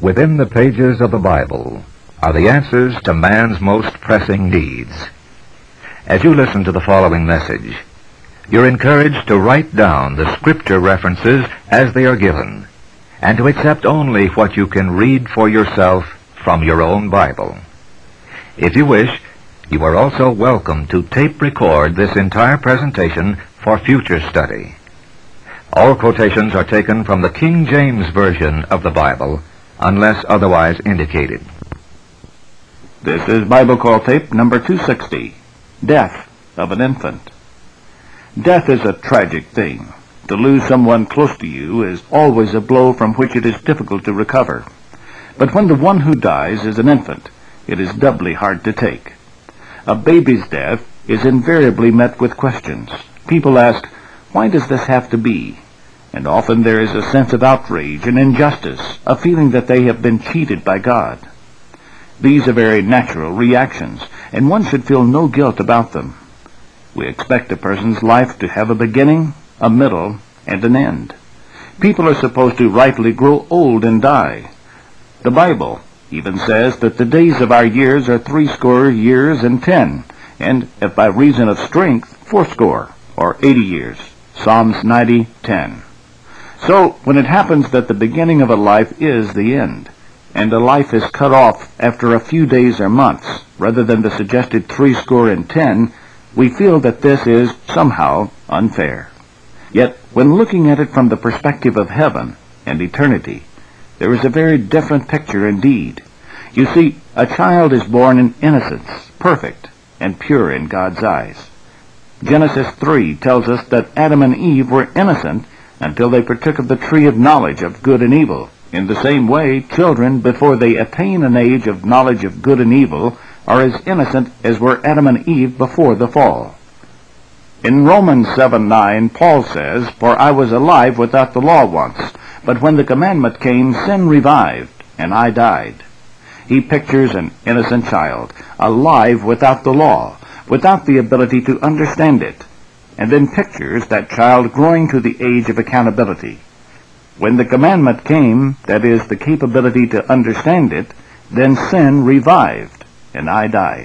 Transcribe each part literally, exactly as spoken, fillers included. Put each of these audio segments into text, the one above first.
Within the pages of the Bible are the answers to man's most pressing needs. As you listen to the following message, you're encouraged to write down the scripture references as they are given, and to accept only what you can read for yourself from your own Bible. If you wish, you are also welcome to tape record this entire presentation for future study. All quotations are taken from the King James Version of the Bible, unless otherwise indicated. This is Bible Call Tape number two sixty, Death of an Infant. Death is a tragic thing. To lose someone close to you is always a blow from which it is difficult to recover. But when the one who dies is an infant, it is doubly hard to take. A baby's death is invariably met with questions. People ask, why does this have to be? And often there is a sense of outrage and injustice, a feeling that they have been cheated by God. These are very natural reactions, and one should feel no guilt about them. We expect a person's life to have a beginning, a middle, and an end. People are supposed to rightly grow old and die. The Bible even says that the days of our years are threescore years and ten, and if by reason of strength, fourscore, or eighty years. Psalms ninety, ten. So, when it happens that the beginning of a life is the end, and a life is cut off after a few days or months, rather than the suggested threescore and ten, we feel that this is somehow unfair. Yet, when looking at it from the perspective of heaven and eternity, there is a very different picture indeed. You see, a child is born in innocence, perfect and pure in God's eyes. Genesis three tells us that Adam and Eve were innocent until they partook of the tree of knowledge of good and evil. In the same way, children, before they attain an age of knowledge of good and evil, are as innocent as were Adam and Eve before the fall. In Romans seven nine, Paul says, For I was alive without the law once, but when the commandment came, sin revived, and I died. He pictures an innocent child, alive without the law, without the ability to understand it, and then pictures that child growing to the age of accountability. When the commandment came, that is, the capability to understand it, then sin revived, and I died.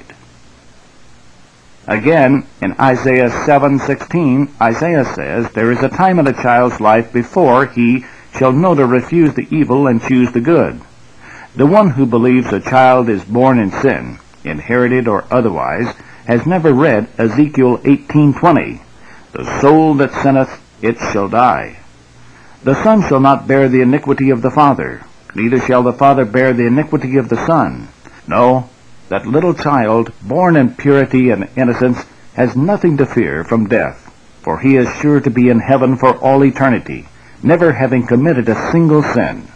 Again, in Isaiah seven sixteen, Isaiah says, There is a time in a child's life before he shall know to refuse the evil and choose the good. The one who believes a child is born in sin, inherited or otherwise, has never read Ezekiel eighteen twenty. The soul that sinneth, it shall die. The son shall not bear the iniquity of the father, neither shall the father bear the iniquity of the son. No, that little child, born in purity and innocence, has nothing to fear from death, for he is sure to be in heaven for all eternity, never having committed a single sin.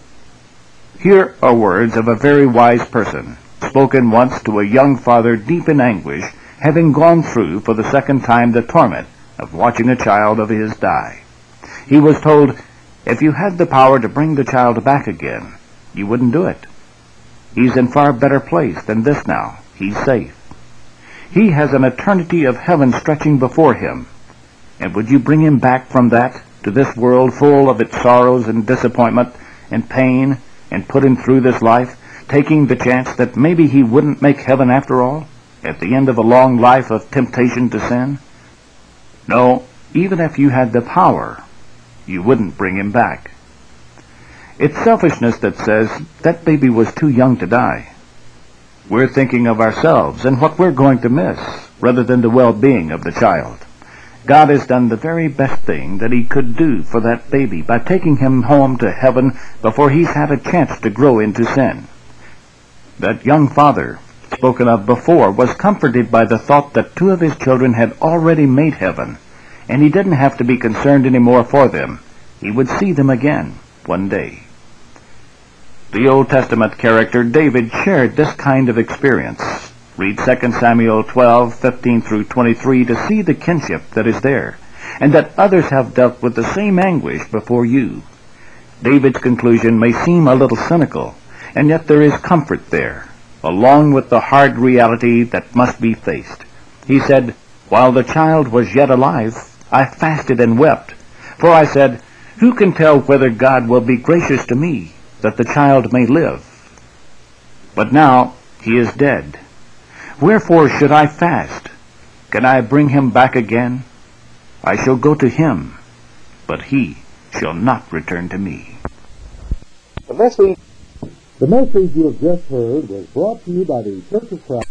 Here are words of a very wise person, spoken once to a young father deep in anguish, having gone through for the second time the torment of watching a child of his die. He was told, if you had the power to bring the child back again, you wouldn't do it. He's in far better place than this now. He's safe. He has an eternity of heaven stretching before him. And would you bring him back from that to this world full of its sorrows and disappointment and pain, and put him through this life, taking the chance that maybe he wouldn't make heaven after all, at the end of a long life of temptation to sin? No, even if you had the power, you wouldn't bring him back. It's selfishness that says that baby was too young to die. We're thinking of ourselves and what we're going to miss, rather than the well-being of the child. God has done the very best thing that he could do for that baby by taking him home to heaven before he's had a chance to grow into sin. That young father, spoken of before, was comforted by the thought that two of his children had already made heaven, and he didn't have to be concerned anymore for them. He would see them again one day. The Old Testament character David shared this kind of experience. Read Second Samuel twelve, fifteen through twenty-three to see the kinship that is there, and that others have dealt with the same anguish before you. David's conclusion may seem a little cynical, and yet there is comfort there, along with the hard reality that must be faced. He said, While the child was yet alive, I fasted and wept, for I said, Who can tell whether God will be gracious to me, that the child may live. But now he is dead. Wherefore should I fast? Can I bring him back again? I shall go to him, but he shall not return to me. The message, the message you have just heard was brought to you by the Church of Christ.